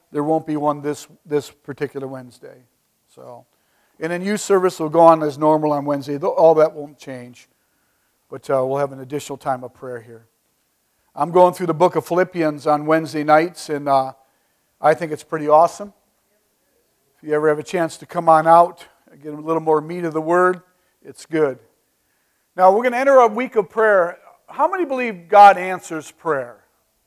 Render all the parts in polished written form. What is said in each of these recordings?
there won't be one this particular Wednesday. So, and then youth service will go on as normal on Wednesday. All that won't change. But we'll have an additional time of prayer here. I'm going through the book of Philippians on Wednesday nights, and I think it's pretty awesome. If you ever have a chance to come on out, get a little more meat of the Word, it's good. Now, we're going to enter a week of prayer. How many believe God answers prayer?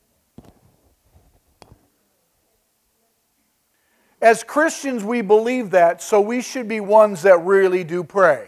As Christians, we believe that, so we should be ones that really do pray.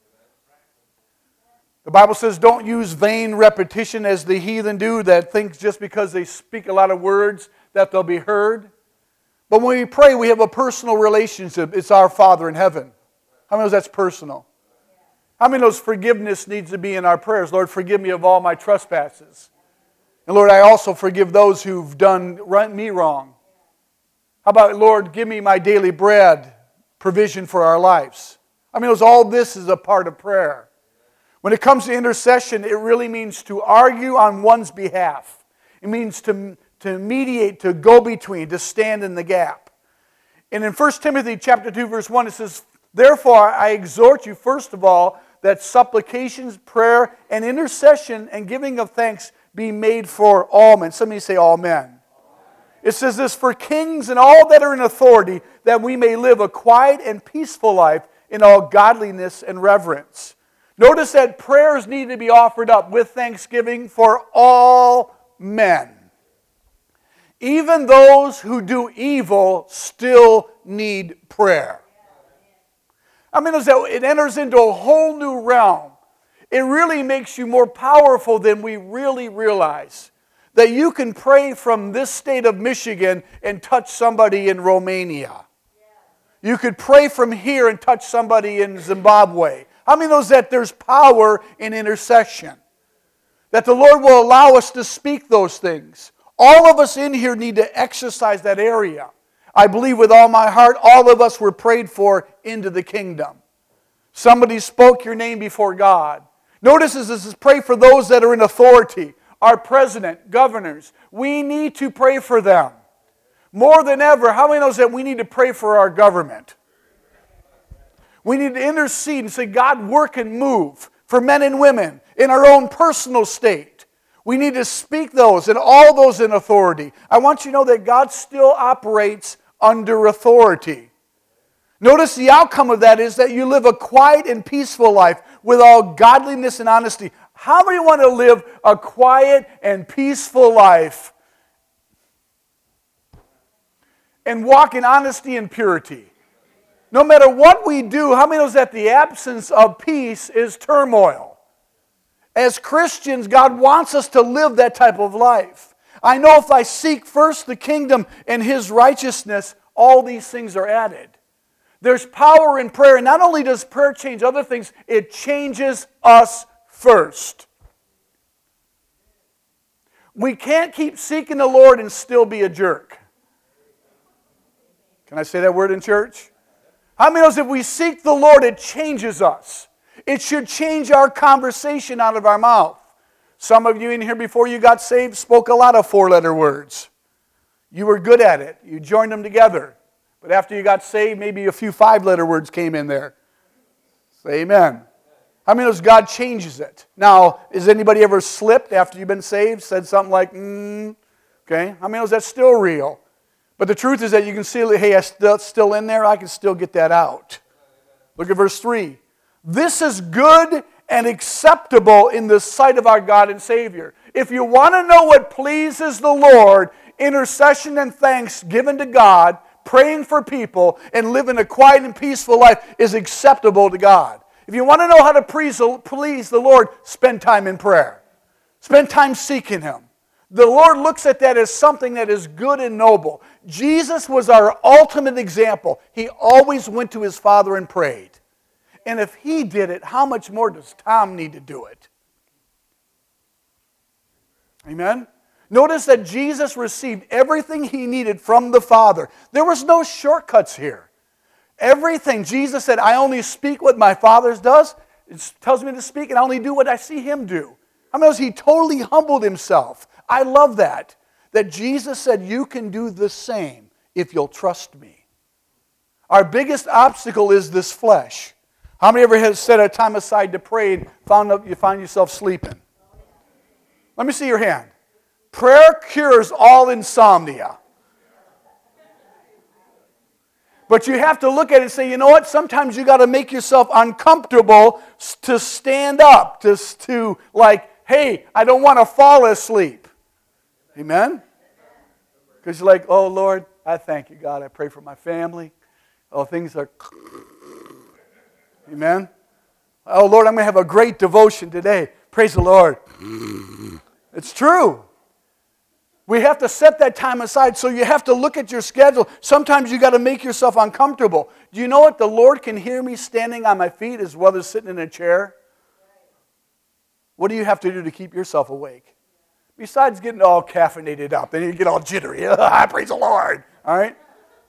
The Bible says, don't use vain repetition as the heathen do, that think just because they speak a lot of words that they'll be heard. But when we pray, we have a personal relationship. It's our Father in heaven. How many knows that's personal? How many knows forgiveness needs to be in our prayers? Lord, forgive me of all my trespasses. And Lord, I also forgive those who've done me wrong. How about, Lord, give me my daily bread, provision for our lives. I mean, all this is a part of prayer. When it comes to intercession, it really means to argue on one's behalf. It means to mediate, to go between, to stand in the gap. And in 1 Timothy chapter 2, verse 1, it says, therefore, I exhort you, first of all, that supplications, prayer, and intercession and giving of thanks be made for all men. Somebody say all men. It says this, for kings and all that are in authority, that we may live a quiet and peaceful life in all godliness and reverence. Notice that prayers need to be offered up with thanksgiving for all men. Even those who do evil still need prayer. I mean, it enters into a whole new realm. It really makes you more powerful than we really realize. That you can pray from this state of Michigan and touch somebody in Romania. You could pray from here and touch somebody in Zimbabwe. How many knows that there's power in intercession? That the Lord will allow us to speak those things. All of us in here need to exercise that area. I believe with all my heart, all of us were prayed for into the kingdom. Somebody spoke your name before God. Notice this is pray for those that are in authority. Our president, governors, we need to pray for them. More than ever, how many knows that we need to pray for our government? We need to intercede and say, God, work and move for men and women in our own personal state. We need to speak those and all those in authority. I want you to know that God still operates under authority. Notice the outcome of that is that you live a quiet and peaceful life with all godliness and honesty. How many want to live a quiet and peaceful life and walk in honesty and purity? No matter what we do, how many knows that the absence of peace is turmoil? As Christians, God wants us to live that type of life. I know if I seek first the kingdom and His righteousness, all these things are added. There's power in prayer, and not only does prayer change other things, it changes us first. We can't keep seeking the Lord and still be a jerk. Can I say that word in church? How many knows if we seek the Lord, it changes us? It should change our conversation out of our mouth. Some of you in here before you got saved spoke a lot of four-letter words. You were good at it. You joined them together. But after you got saved, maybe a few five-letter words came in there. Say amen. How many knows God changes it? Now, has anybody ever slipped after you've been saved? Said something like, okay? How many knows that's still real? But the truth is that you can see, hey, that's still in there. I can still get that out. Look at verse 3. This is good and acceptable in the sight of our God and Savior. If you want to know what pleases the Lord, intercession and thanks given to God, praying for people, and living a quiet and peaceful life is acceptable to God. If you want to know how to please the Lord, spend time in prayer. Spend time seeking Him. The Lord looks at that as something that is good and noble. Jesus was our ultimate example. He always went to His Father and prayed. And if He did it, how much more does Tom need to do it? Amen? Notice that Jesus received everything He needed from the Father. There was no shortcuts here. Everything. Jesus said, I only speak what my Father does. It tells me to speak, and I only do what I see Him do. How many knows He totally humbled Himself? I love that. That Jesus said, you can do the same if you'll trust me. Our biggest obstacle is this flesh. How many ever have set a time aside to pray and you find yourself sleeping? Let me see your hand. Prayer cures all insomnia. But you have to look at it and say, you know what? Sometimes you got to make yourself uncomfortable to stand up, to like, hey, I don't want to fall asleep. Amen? Because you're like, oh, Lord, I thank you, God. I pray for my family. Oh, things are... Amen? Oh, Lord, I'm going to have a great devotion today. Praise the Lord. It's true. We have to set that time aside, so you have to look at your schedule. Sometimes you got to make yourself uncomfortable. Do you know what? The Lord can hear me standing on my feet as well as sitting in a chair. What do you have to do to keep yourself awake? Besides getting all caffeinated up, then you get all jittery. Praise the Lord. All right?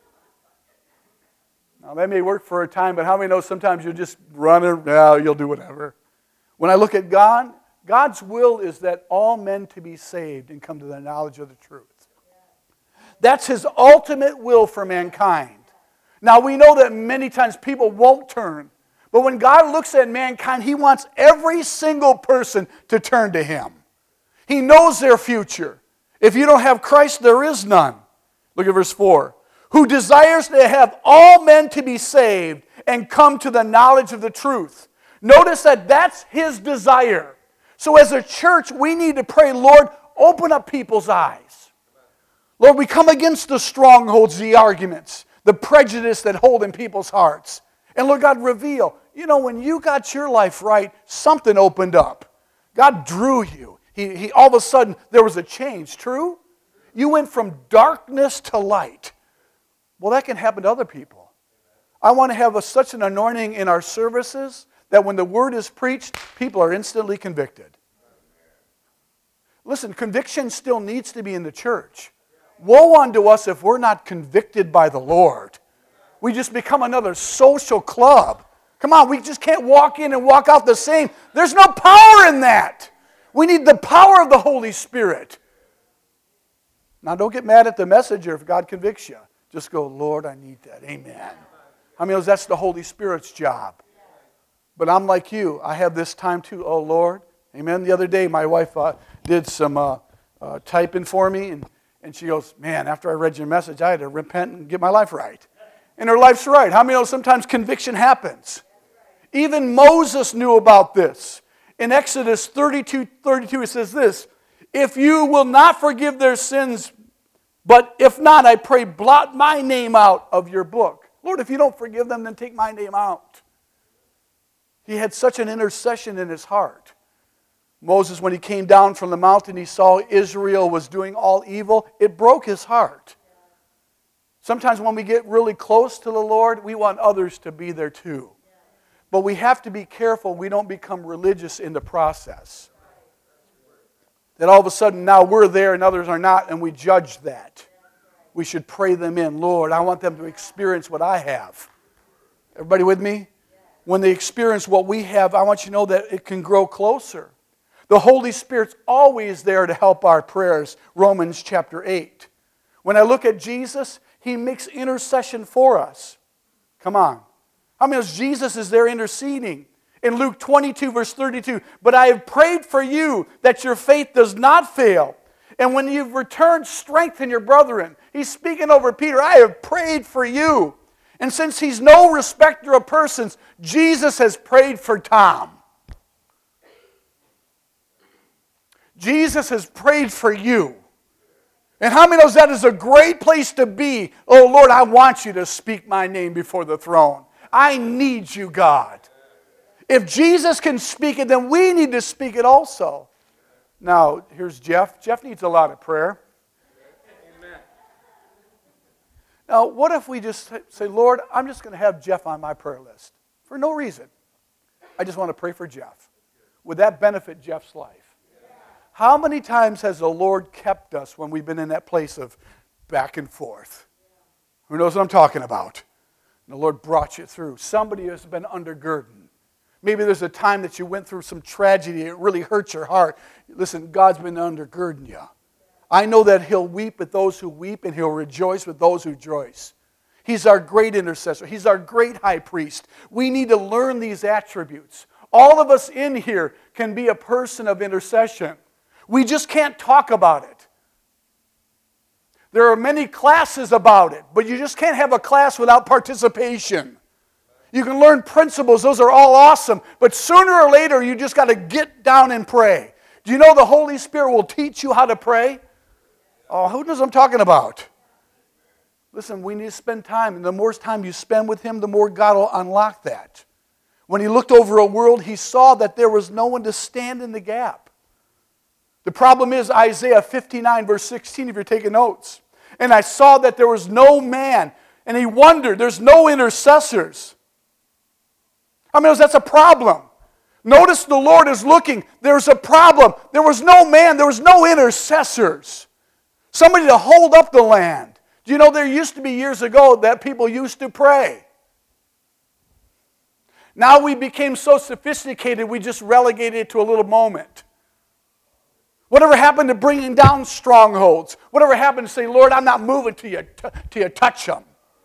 Now, that may work for a time, but how many know sometimes you'll just run around, you'll do whatever. When I look at God, God's will is that all men to be saved and come to the knowledge of the truth. That's His ultimate will for mankind. Now, we know that many times people won't turn. But when God looks at mankind, He wants every single person to turn to Him. He knows their future. If you don't have Christ, there is none. Look at verse 4. Who desires to have all men to be saved and come to the knowledge of the truth. Notice that that's His desire. So as a church, we need to pray, Lord, open up people's eyes. Lord, we come against the strongholds, the arguments, the prejudice that hold in people's hearts. And Lord God, reveal, when you got your life right, something opened up. God drew you. He all of a sudden, there was a change. True? You went from darkness to light. Well, that can happen to other people. I want to have such an anointing in our services that when the word is preached, people are instantly convicted. Listen, conviction still needs to be in the church. Woe unto us if we're not convicted by the Lord. We just become another social club. Come on, we just can't walk in and walk out the same. There's no power in that. We need the power of the Holy Spirit. Now, don't get mad at the messenger if God convicts you. Just go, Lord, I need that. Amen. I mean, that's the Holy Spirit's job. But I'm like you. I have this time too. Oh, Lord. Amen. The other day, my wife did some typing for me, and she goes, man, after I read your message, I had to repent and get my life right. And her life's right. How many know sometimes conviction happens? Even Moses knew about this. In Exodus 32, it says this, if you will not forgive their sins, but if not, I pray, blot my name out of your book. Lord, if you don't forgive them, then take my name out. He had such an intercession in his heart. Moses, when he came down from the mountain, he saw Israel was doing all evil. It broke his heart. Sometimes when we get really close to the Lord, we want others to be there too. But we have to be careful we don't become religious in the process. That all of a sudden now we're there and others are not, and we judge that. We should pray them in. Lord, I want them to experience what I have. Everybody with me? When they experience what we have, I want you to know that it can grow closer. The Holy Spirit's always there to help our prayers. Romans chapter 8. When I look at Jesus, He makes intercession for us. Come on. How many of Jesus is there interceding? In Luke 22, verse 32, but I have prayed for you that your faith does not fail. And when you've returned, strengthen your brethren. He's speaking over Peter. I have prayed for you. And since He's no respecter of persons, Jesus has prayed for Tom. Jesus has prayed for you. And how many knows that is a great place to be? Oh, Lord, I want you to speak my name before the throne. I need you, God. If Jesus can speak it, then we need to speak it also. Now, here's Jeff. Jeff needs a lot of prayer. Amen. Now, what if we just say, Lord, I'm just going to have Jeff on my prayer list for no reason. I just want to pray for Jeff. Would that benefit Jeff's life? How many times has the Lord kept us when we've been in that place of back and forth? Who knows what I'm talking about? And the Lord brought you through. Somebody has been undergirding. Maybe there's a time that you went through some tragedy. It really hurt your heart. Listen, God's been undergirding you. I know that He'll weep with those who weep and He'll rejoice with those who rejoice. He's our great intercessor. He's our great high priest. We need to learn these attributes. All of us in here can be a person of intercession. We just can't talk about it. There are many classes about it, but you just can't have a class without participation. You can learn principles. Those are all awesome. But sooner or later, you just got to get down and pray. Do you know the Holy Spirit will teach you how to pray? Oh, who knows what I'm talking about? Listen, we need to spend time. And the more time you spend with Him, the more God will unlock that. When He looked over a world, He saw that there was no one to stand in the gap. The problem is Isaiah 59, verse 16, if you're taking notes. And I saw that there was no man. And he wondered, there's no intercessors. How many knows that's a problem? Notice the Lord is looking. There's a problem. There was no man. There was no intercessors. Somebody to hold up the land. Do you know there used to be years ago that people used to pray? Now we became so sophisticated we just relegated it to a little moment. Whatever happened to bringing down strongholds? Whatever happened to say, Lord, I'm not moving till you touch them?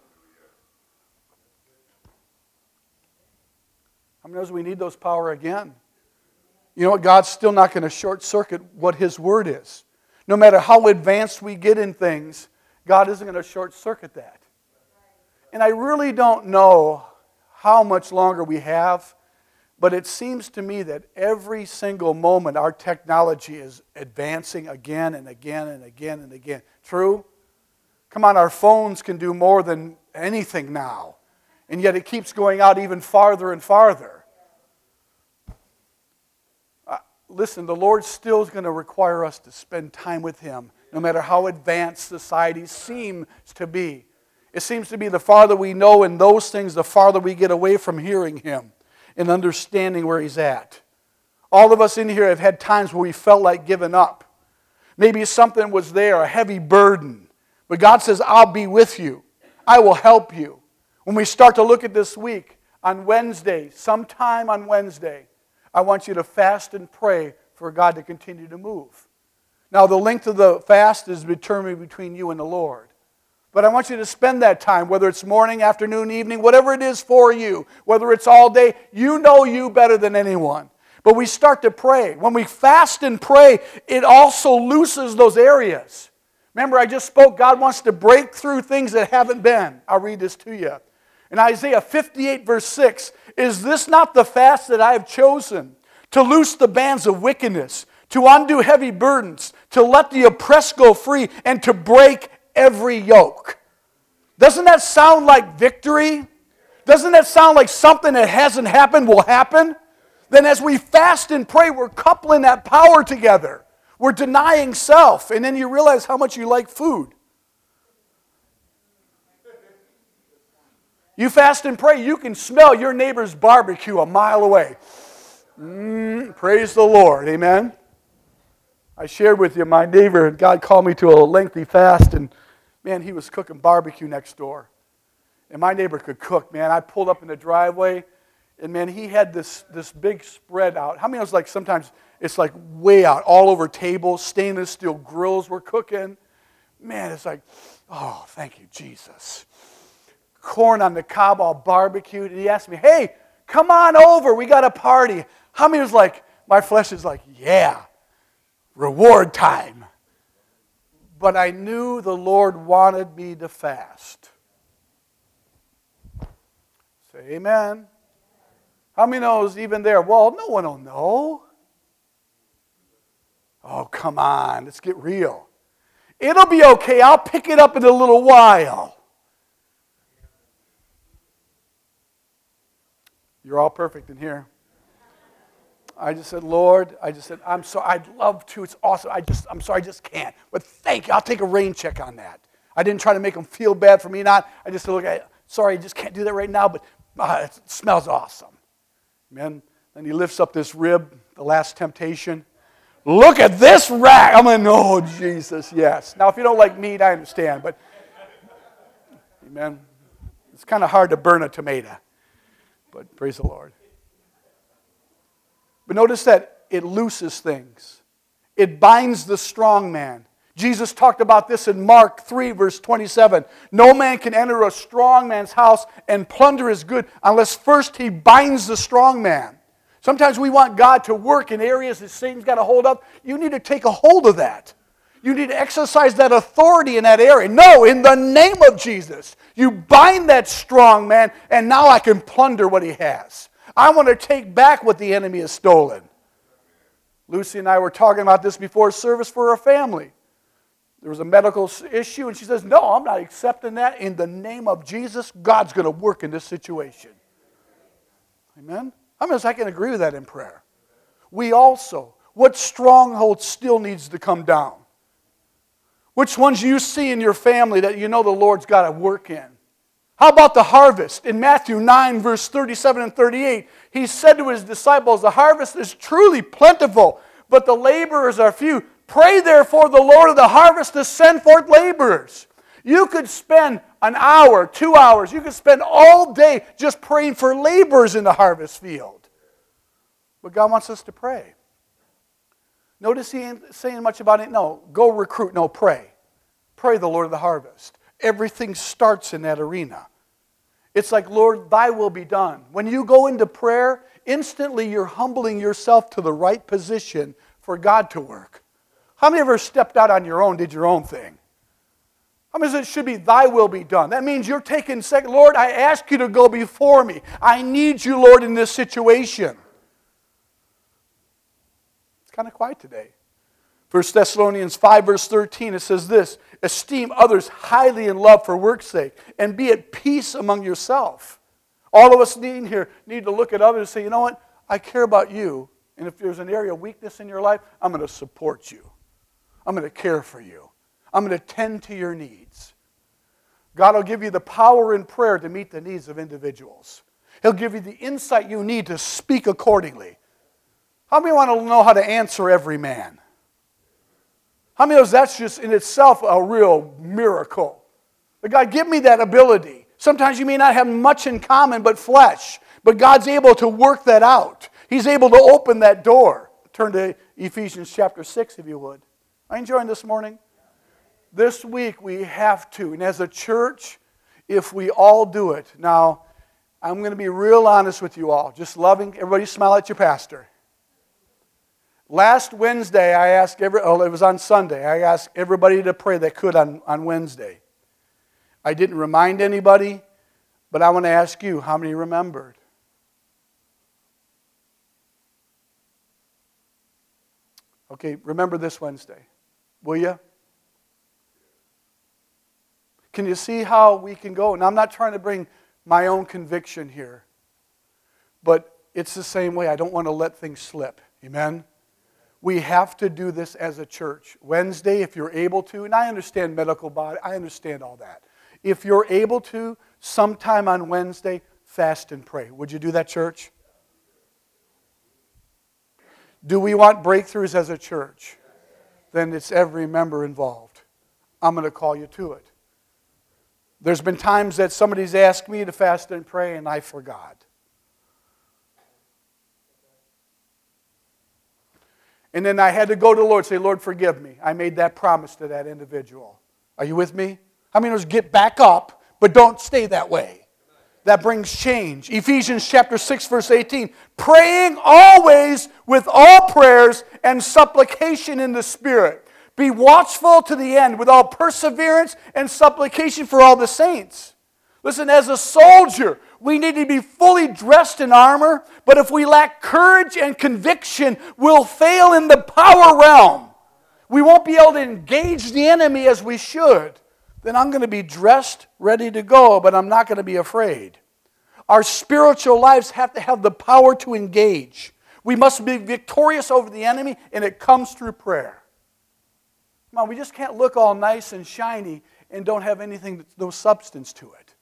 How many knows we need those power again? You know what? God's still not going to short circuit what His Word is. No matter how advanced we get in things, God isn't going to short circuit that. And I really don't know how much longer we have, but it seems to me that every single moment our technology is advancing again and again and again and again. True? Come on, our phones can do more than anything now. And yet it keeps going out even farther and farther. Listen, the Lord still is going to require us to spend time with Him, no matter how advanced society seems to be. It seems to be the farther we know in those things, the farther we get away from hearing Him and understanding where He's at. All of us in here have had times where we felt like giving up. Maybe something was there, a heavy burden. But God says, I'll be with you. I will help you. When we start to look at this week, on Wednesday, sometime on Wednesday, I want you to fast and pray for God to continue to move. Now, the length of the fast is determined between you and the Lord. But I want you to spend that time, whether it's morning, afternoon, evening, whatever it is for you, whether it's all day, you know you better than anyone. But we start to pray. When we fast and pray, it also loosens those areas. Remember, I just spoke, God wants to break through things that haven't been. I'll read this to you. In Isaiah 58, verse 6, is this not the fast that I have chosen? To loose the bands of wickedness, to undo heavy burdens, to let the oppressed go free, and to break every yoke. Doesn't that sound like victory? Doesn't that sound like something that hasn't happened will happen? Then as we fast and pray, we're coupling that power together. We're denying self, and then you realize how much you like food. You fast and pray, you can smell your neighbor's barbecue a mile away. Praise the Lord, amen. I shared with you my neighbor, and God called me to a lengthy fast, and man, he was cooking barbecue next door. And my neighbor could cook, man. I pulled up in the driveway, and man, he had this big spread out. How many of us, like, sometimes it's like way out, all over tables, stainless steel grills were cooking. Man, it's like, oh, thank you, Jesus. Corn on the cob all barbecued, and he asked me, hey, come on over, we got a party. How many was like, my flesh is like, yeah, reward time. But I knew the Lord wanted me to fast. Say amen. How many knows even there? Well, no one will know. Oh, come on, let's get real. It'll be okay, I'll pick it up in a little while. You're all perfect in here. I just said, Lord, I'm sorry, I'd love to, it's awesome. I'm sorry, I just can't. But thank you, I'll take a rain check on that. I didn't try to make them feel bad for me not. I just said, look, sorry, I just can't do that right now, but it smells awesome. Amen. Then he lifts up this rib, the last temptation. Look at this rack. I'm like, oh, Jesus, yes. Now, if you don't like meat, I understand, but, amen. It's kind of hard to burn a tomato. But praise the Lord. But notice that it looses things. It binds the strong man. Jesus talked about this in Mark 3, verse 27. No man can enter a strong man's house and plunder his good unless first he binds the strong man. Sometimes we want God to work in areas that Satan's got a hold of. You need to take a hold of that. You need to exercise that authority in that area. No, in the name of Jesus, you bind that strong man, and now I can plunder what he has. I want to take back what the enemy has stolen. Lucy and I were talking about this before service for our family. There was a medical issue, and she says, no, I'm not accepting that. In the name of Jesus, God's going to work in this situation. Amen? How many of us I can agree with that in prayer? We also, what stronghold still needs to come down? Which ones you see in your family that you know the Lord's got to work in? How about the harvest? In Matthew 9, verse 37 and 38, he said to his disciples, the harvest is truly plentiful, but the laborers are few. Pray therefore the Lord of the harvest to send forth laborers. You could spend an hour, 2 hours, you could spend all day just praying for laborers in the harvest field. But God wants us to pray. Notice he ain't saying much about it. No, go recruit. No, pray. Pray the Lord of the harvest. Everything starts in that arena. It's like, Lord, thy will be done. When you go into prayer, instantly you're humbling yourself to the right position for God to work. How many ever stepped out on your own, did your own thing? How many it should be thy will be done? That means you're taking second. Lord, I ask you to go before me. I need you, Lord, in this situation. It's kind of quiet today. 1 Thessalonians 5, verse 13, it says this, esteem others highly in love for work's sake, and be at peace among yourself. All of us need to look at others and say, you know what? I care about you, and if there's an area of weakness in your life, I'm going to support you. I'm going to care for you. I'm going to tend to your needs. God will give you the power in prayer to meet the needs of individuals. He'll give you the insight you need to speak accordingly. How many want to know how to answer every man? How many of us, that's just in itself a real miracle? But God, give me that ability. Sometimes you may not have much in common but flesh, but God's able to work that out. He's able to open that door. Turn to Ephesians chapter 6 if you would. Are you enjoying this morning? This week we have to, and as a church, if we all do it. Now, I'm going to be real honest with you all. Just loving, everybody smile at your pastor. Last Wednesday, it was on Sunday, I asked everybody to pray that could on Wednesday. I didn't remind anybody, but I want to ask you, how many remembered? Okay, remember this Wednesday, will you? Can you see how we can go? And I'm not trying to bring my own conviction here, but it's the same way. I don't want to let things slip. Amen? We have to do this as a church. Wednesday, if you're able to, and I understand medical body, I understand all that. If you're able to, sometime on Wednesday, fast and pray. Would you do that, church? Do we want breakthroughs as a church? Then it's every member involved. I'm going to call you to it. There's been times that somebody's asked me to fast and pray, and I forgot. And then I had to go to the Lord and say, Lord, forgive me. I made that promise to that individual. Are you with me? How many of us get back up, but don't stay that way? That brings change. Ephesians chapter 6, verse 18. Praying always with all prayers and supplication in the Spirit. Be watchful to the end with all perseverance and supplication for all the saints. Listen, as a soldier, we need to be fully dressed in armor, but if we lack courage and conviction, we'll fail in the power realm. We won't be able to engage the enemy as we should. Then I'm going to be dressed, ready to go, but I'm not going to be afraid. Our spiritual lives have to have the power to engage. We must be victorious over the enemy, and it comes through prayer. Come on, we just can't look all nice and shiny and don't have anything, no substance to it.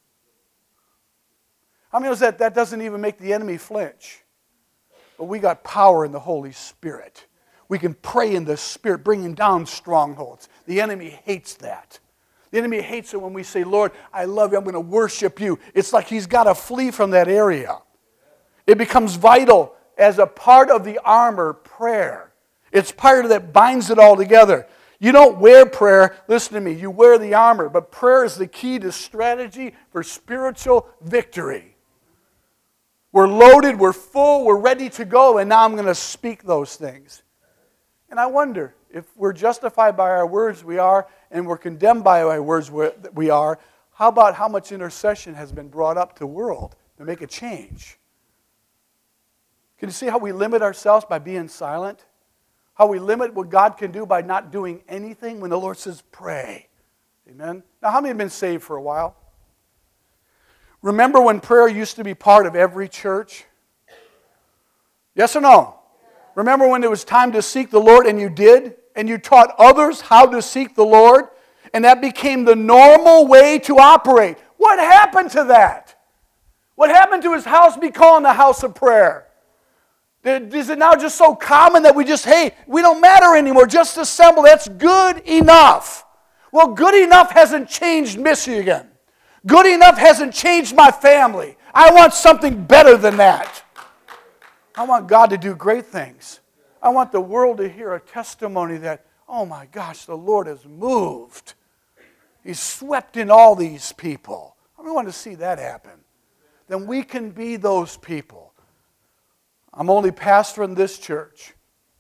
How many knows that doesn't even make the enemy flinch? But we got power in the Holy Spirit. We can pray in the Spirit, bringing down strongholds. The enemy hates that. The enemy hates it when we say, Lord, I love you, I'm going to worship you. It's like he's got to flee from that area. It becomes vital as a part of the armor, prayer. It's part of that binds it all together. You don't wear prayer, listen to me, you wear the armor, but prayer is the key to strategy for spiritual victory. We're loaded, we're full, we're ready to go, and now I'm going to speak those things. And I wonder, if we're justified by our words we are, and we're condemned by our words we are, how about how much intercession has been brought up to the world to make a change? Can you see how we limit ourselves by being silent? How we limit what God can do by not doing anything when the Lord says, pray. Amen? Now, how many have been saved for a while? Remember when prayer used to be part of every church? Yes or no? Remember when it was time to seek the Lord and you did? And you taught others how to seek the Lord? And that became the normal way to operate. What happened to that? What happened to His house be called the house of prayer? Is it now just so common that we just, hey, we don't matter anymore, just assemble, that's good enough? Well, good enough hasn't changed Michigan. Good enough hasn't changed my family. I want something better than that. I want God to do great things. I want the world to hear a testimony that, oh my gosh, the Lord has moved. He's swept in all these people. I want to see that happen. Then we can be those people. I'm only pastor in this church.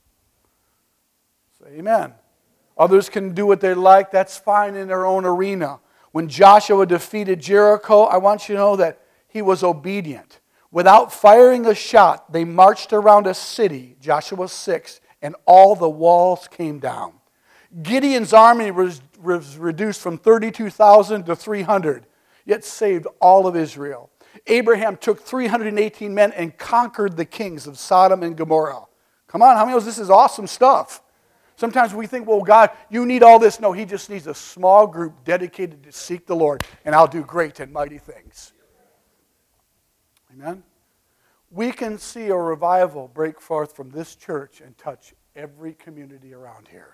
Say amen. Others can do what they like. That's fine in their own arena. When Joshua defeated Jericho, I want you to know that he was obedient. Without firing a shot, they marched around a city, Joshua 6, and all the walls came down. Gideon's army was reduced from 32,000 to 300, yet saved all of Israel. Abraham took 318 men and conquered the kings of Sodom and Gomorrah. Come on, how many knows this is awesome stuff? Sometimes we think, well, God, you need all this. No, He just needs a small group dedicated to seek the Lord, and I'll do great and mighty things. Amen? We can see a revival break forth from this church and touch every community around here.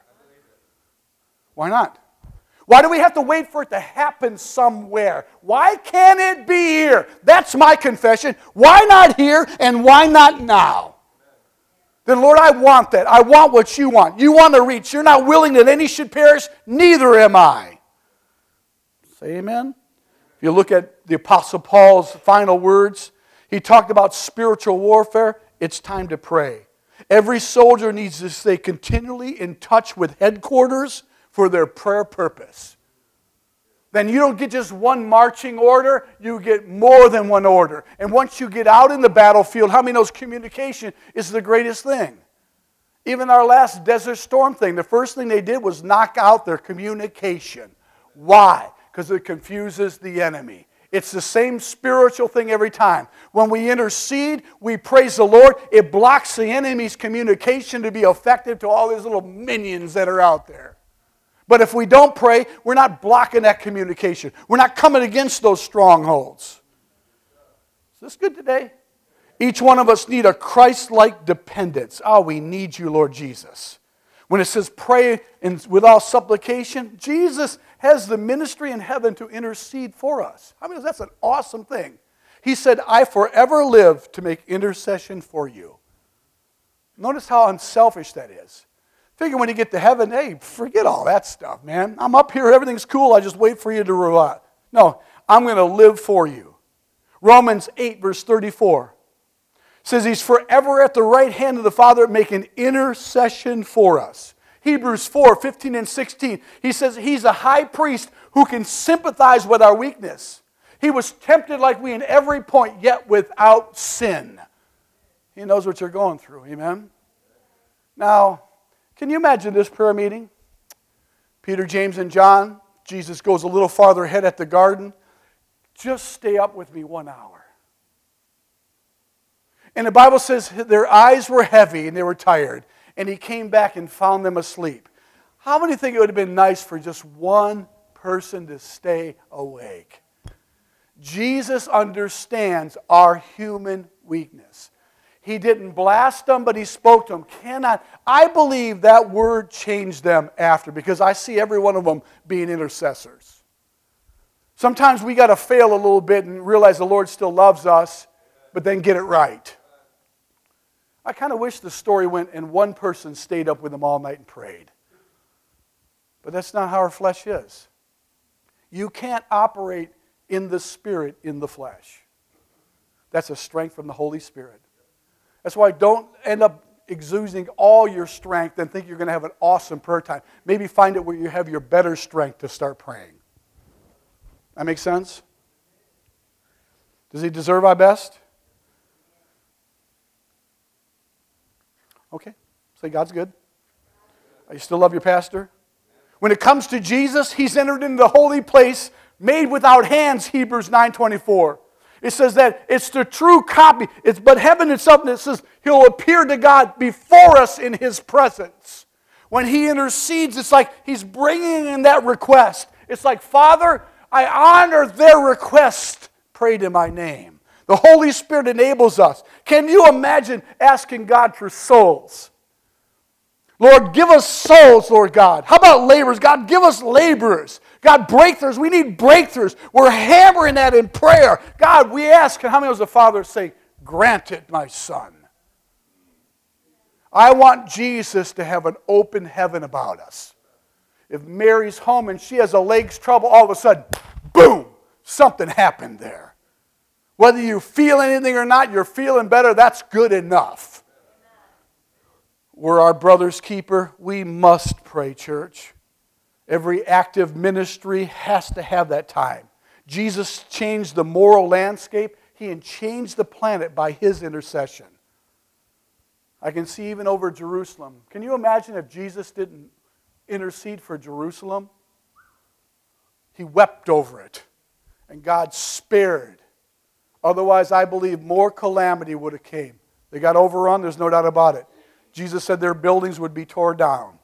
Why not? Why do we have to wait for it to happen somewhere? Why can't it be here? That's my confession. Why not here and why not now? Then, Lord, I want that. I want what you want. You want to reach. You're not willing that any should perish. Neither am I. Say amen. If you look at the Apostle Paul's final words, he talked about spiritual warfare. It's time to pray. Every soldier needs to stay continually in touch with headquarters for their prayer purpose. Then you don't get just one marching order, you get more than one order. And once you get out in the battlefield, how many knows communication is the greatest thing? Even our last Desert Storm thing, the first thing they did was knock out their communication. Why? Because it confuses the enemy. It's the same spiritual thing every time. When we intercede, we praise the Lord, it blocks the enemy's communication to be effective to all these little minions that are out there. But if we don't pray, we're not blocking that communication. We're not coming against those strongholds. Is this good today? Each one of us need a Christ-like dependence. Oh, we need you, Lord Jesus. When it says pray with all supplication, Jesus has the ministry in heaven to intercede for us. I mean, that's an awesome thing. He said, I forever live to make intercession for you. Notice how unselfish that is. Figure when you get to heaven, hey, forget all that stuff, man. I'm up here, everything's cool, I just wait for you to arrive. No, I'm going to live for you. Romans 8, verse 34 says He's forever at the right hand of the Father making intercession for us. Hebrews 4, 15 and 16, he says He's a high priest who can sympathize with our weakness. He was tempted like we in every point, yet without sin. He knows what you're going through, amen? Now, can you imagine this prayer meeting? Peter, James, and John. Jesus goes a little farther ahead at the garden. Just stay up with me 1 hour. And the Bible says their eyes were heavy and they were tired. And He came back and found them asleep. How many think it would have been nice for just one person to stay awake? Jesus understands our human weakness. He didn't blast them, but He spoke to them. I believe that word changed them after, because I see every one of them being intercessors. Sometimes we got to fail a little bit and realize the Lord still loves us, but then get it right. I kind of wish the story went and one person stayed up with them all night and prayed. But that's not how our flesh is. You can't operate in the Spirit in the flesh. That's a strength from the Holy Spirit. That's why don't end up exuding all your strength and think you're going to have an awesome prayer time. Maybe find it where you have your better strength to start praying. That makes sense? Does he deserve our best? Okay. Say God's good. You still love your pastor? When it comes to Jesus, he's entered into the holy place made without hands, Hebrews 9:24. It says that it's the true copy. But heaven itself, it says he'll appear to God before us in his presence. When he intercedes, it's like he's bringing in that request. It's like, Father, I honor their request. Prayed in my name. The Holy Spirit enables us. Can you imagine asking God for souls? Lord, give us souls, Lord God. How about laborers? God, give us laborers. God, breakthroughs. We need breakthroughs. We're hammering that in prayer. God, we ask, and how many of the fathers say, grant it, my son. I want Jesus to have an open heaven about us. If Mary's home and she has a leg's trouble, all of a sudden, boom, something happened there. Whether you feel anything or not, you're feeling better, that's good enough. We're our brother's keeper. We must pray, church. Every active ministry has to have that time. Jesus changed the moral landscape. He changed the planet by his intercession. I can see even over Jerusalem. Can you imagine if Jesus didn't intercede for Jerusalem? He wept over it. And God spared. Otherwise, I believe more calamity would have came. They got overrun, there's no doubt about it. Jesus said their buildings would be torn down.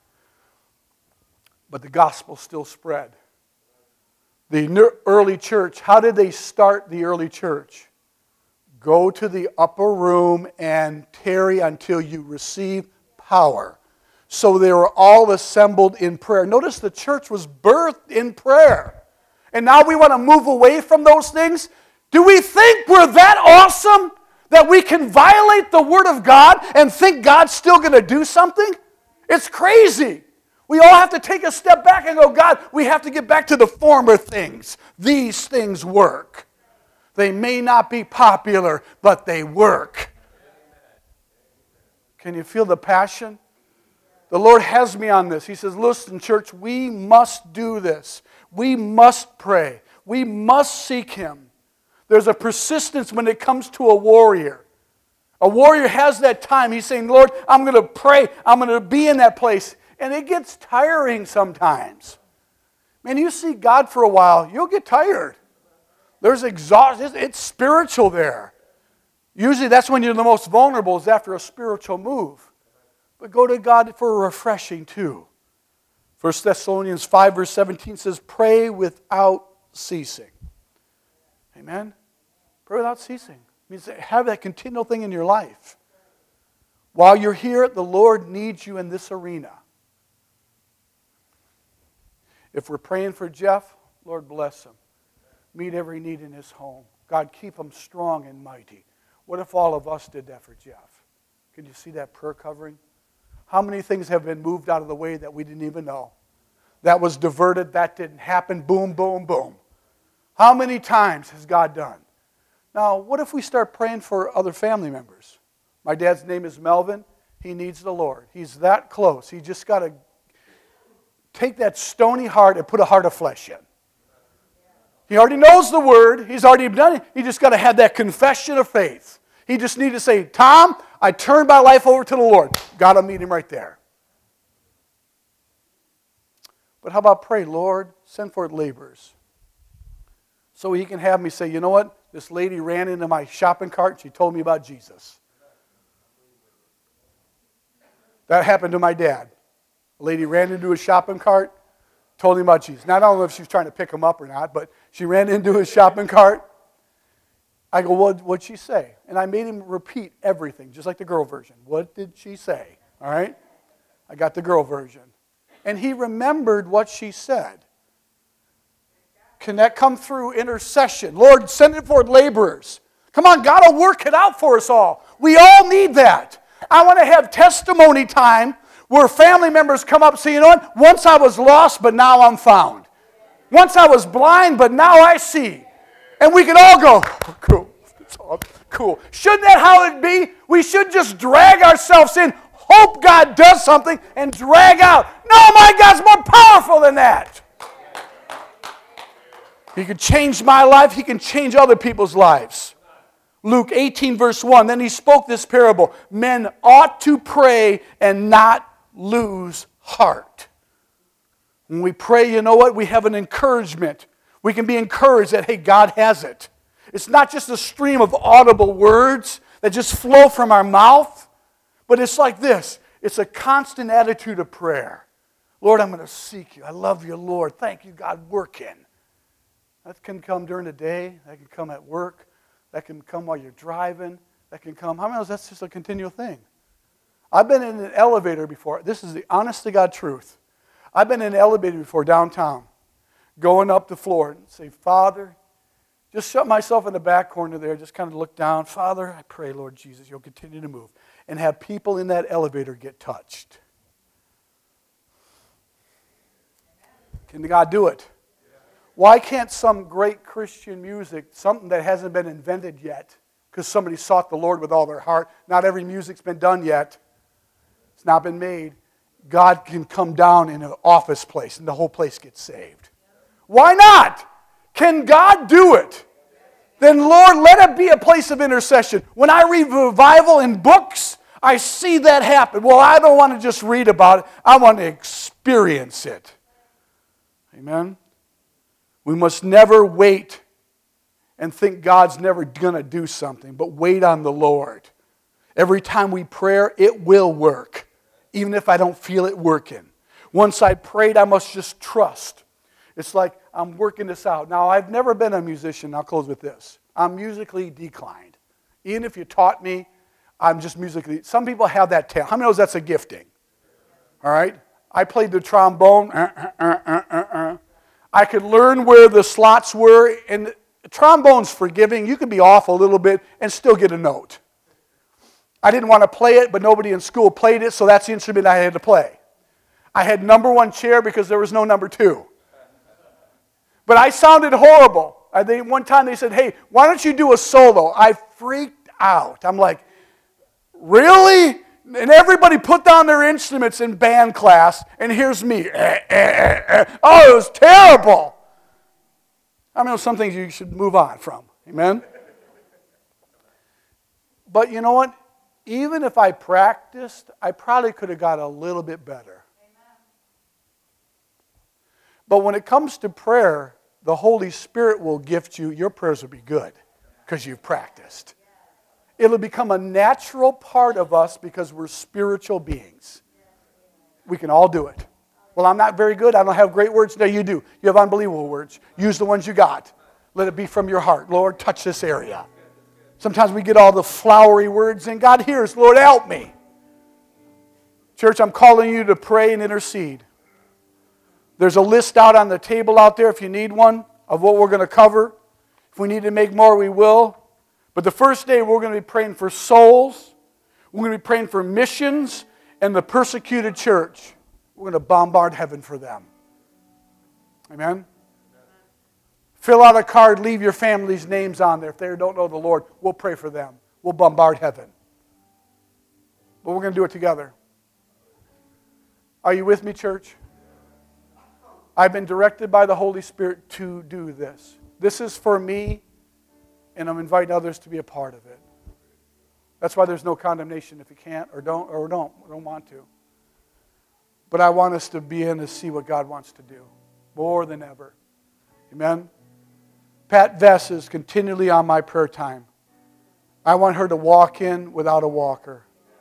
But the gospel still spread. The early church, how did they start the early church? Go to the upper room and tarry until you receive power. So they were all assembled in prayer. Notice the church was birthed in prayer. And now we want to move away from those things? Do we think we're that awesome that we can violate the Word of God and think God's still going to do something? It's crazy. We all have to take a step back and go, God, we have to get back to the former things. These things work. They may not be popular, but they work. Can you feel the passion? The Lord has me on this. He says, listen, church, we must do this. We must pray. We must seek Him. There's a persistence when it comes to a warrior. A warrior has that time. He's saying, Lord, I'm going to pray. I'm going to be in that place. And it gets tiring sometimes. Man, you see God for a while, you'll get tired. There's exhaustion. It's spiritual there. Usually that's when you're the most vulnerable, is after a spiritual move. But go to God for a refreshing too. 1 Thessalonians 5 verse 17 says, pray without ceasing. Amen? Pray without ceasing. It means have that continual thing in your life. While you're here, the Lord needs you in this arena. If we're praying for Jeff, Lord bless him. Meet every need in his home. God, keep him strong and mighty. What if all of us did that for Jeff? Can you see that prayer covering? How many things have been moved out of the way that we didn't even know? That was diverted, that didn't happen, boom, boom, boom. How many times has God done? Now, what if we start praying for other family members? My dad's name is Melvin. He needs the Lord. He's that close. He just got to take that stony heart and put a heart of flesh in. He already knows the word. He's already done it. He just got to have that confession of faith. He just needs to say, Tom, I turned my life over to the Lord. Got to meet him right there. But how about pray, Lord, send forth laborers. So he can have me say, you know what? This lady ran into my shopping cart and she told me about Jesus. That happened to my dad. A lady ran into his shopping cart, told him about Jesus. Now, I don't know if she was trying to pick him up or not, but she ran into his shopping cart. I go, what'd she say? And I made him repeat everything, just like the girl version. What did she say? All right? I got the girl version. And he remembered what she said. Can that come through intercession? Lord, send it forth laborers. Come on, God will work it out for us all. We all need that. I want to have testimony time Where family members come up and say, you know what? Once I was lost, but now I'm found. Once I was blind, but now I see. And we can all go, oh, cool. It's all cool. Shouldn't that how it be? We should just drag ourselves in, hope God does something, and drag out. No, my God's more powerful than that. He can change my life. He can change other people's lives. Luke 18, verse 1. Then he spoke this parable. Men ought to pray and not lose heart. When we pray, you know what? We have an encouragement. We can be encouraged that, hey, God has it. It's not just a stream of audible words that just flow from our mouth, but it's like this. It's a constant attitude of prayer. Lord, I'm going to seek you. I love you, Lord. Thank you, God, working. That can come during the day. That can come at work. That can come while you're driving. That can come. How many knows that's just a continual thing? I've been in an elevator before. This is the honest to God truth. I've been in an elevator before downtown, going up the floor and say, Father, just shut myself in the back corner there, just kind of look down. Father, I pray, Lord Jesus, you'll continue to move. And have people in that elevator get touched. Can God do it? Why can't some great Christian music, something that hasn't been invented yet, because somebody sought the Lord with all their heart, not every music's been done yet, it's not been made, God can come down in an office place and the whole place gets saved. Why not? Can God do it? Then Lord, let it be a place of intercession. When I read revival in books, I see that happen. Well, I don't want to just read about it. I want to experience it. Amen? We must never wait and think God's never going to do something, but wait on the Lord. Every time we pray, it will work, even if I don't feel it working. Once I prayed, I must just trust. It's like I'm working this out. Now, I've never been a musician. I'll close with this. I'm musically declined. Even if you taught me, I'm just musically. Some people have that talent. How many knows that's a gifting? All right? I played the trombone. I could learn where the slots were, and trombone's forgiving. You can be off a little bit and still get a note. I didn't want to play it, but nobody in school played it, so that's the instrument I had to play. I had number one chair because there was no number two. But I sounded horrible. One time they said, hey, why don't you do a solo? I freaked out. I'm like, really? And everybody put down their instruments in band class, and here's me. Oh, it was terrible. I mean, some things you should move on from. Amen? But you know what? Even if I practiced, I probably could have got a little bit better. But when it comes to prayer, the Holy Spirit will gift you. Your prayers will be good because you've practiced. It'll become a natural part of us because we're spiritual beings. We can all do it. Well, I'm not very good. I don't have great words. No, you do. You have unbelievable words. Use the ones you got. Let it be from your heart. Lord, touch this area. Sometimes we get all the flowery words and God hears, Lord, help me. Church, I'm calling you to pray and intercede. There's a list out on the table out there if you need one of what we're going to cover. If we need to make more, we will. But the first day, we're going to be praying for souls. We're going to be praying for missions and the persecuted church. We're going to bombard heaven for them. Amen? Fill out a card, leave your family's names on there. If they don't know the Lord, we'll pray for them. We'll bombard heaven. But we're going to do it together. Are you with me, church? I've been directed by the Holy Spirit to do this. This is for me, and I'm inviting others to be a part of it. That's why there's no condemnation if you can't or don't want to. But I want us to be in to see what God wants to do more than ever. Amen? Pat Vess is continually on my prayer time. I want her to walk in without a walker.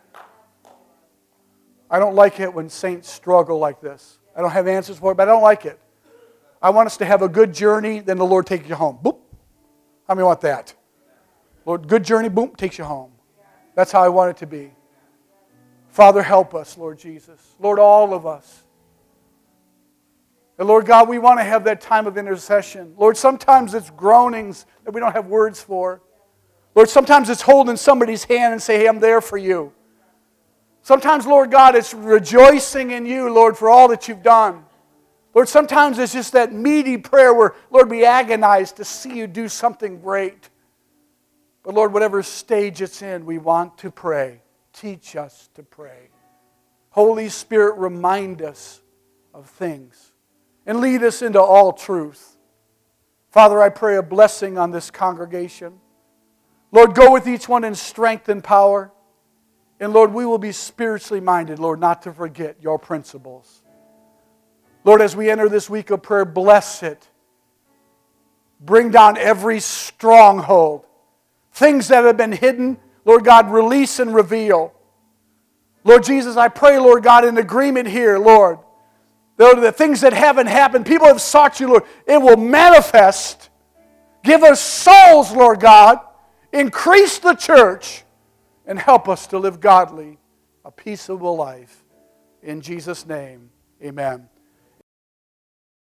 I don't like it when saints struggle like this. I don't have answers for it, but I don't like it. I want us to have a good journey, then the Lord takes you home. Boop. How many want that? Lord, good journey, boom, takes you home. That's how I want it to be. Father, help us, Lord Jesus. Lord, all of us. And Lord God, we want to have that time of intercession. Lord, sometimes it's groanings that we don't have words for. Lord, sometimes it's holding somebody's hand and say, hey, I'm there for you. Sometimes, Lord God, it's rejoicing in you, Lord, for all that you've done. Lord, sometimes it's just that meaty prayer where, Lord, we agonize to see you do something great. But Lord, whatever stage it's in, we want to pray. Teach us to pray. Holy Spirit, remind us of things and lead us into all truth. Father, I pray a blessing on this congregation. Lord, go with each one in strength and power. And Lord, we will be spiritually minded, Lord, not to forget your principles. Lord, as we enter this week of prayer, bless it. Bring down every stronghold. Things that have been hidden, Lord God, release and reveal. Lord Jesus, I pray, Lord God, in agreement here, Lord, the things that haven't happened, people have sought you, Lord, it will manifest. Give us souls, Lord God. Increase the church and help us to live godly, a peaceable life. In Jesus' name, amen.